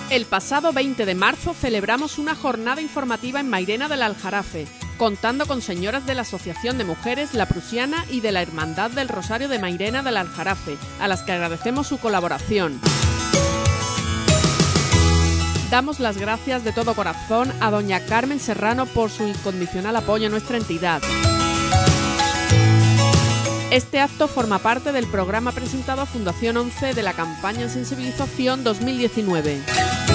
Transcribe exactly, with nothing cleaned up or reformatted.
El pasado veinte de marzo celebramos una jornada informativa en Mairena del Aljarafe, contando con señoras de la Asociación de Mujeres La Prusiana y de la Hermandad del Rosario de Mairena del Aljarafe, a las que agradecemos su colaboración. Damos las gracias de todo corazón a doña Carmen Serrano por su incondicional apoyo a nuestra entidad. Este acto forma parte del programa presentado a Fundación once de la campaña en sensibilización dos mil diecinueve.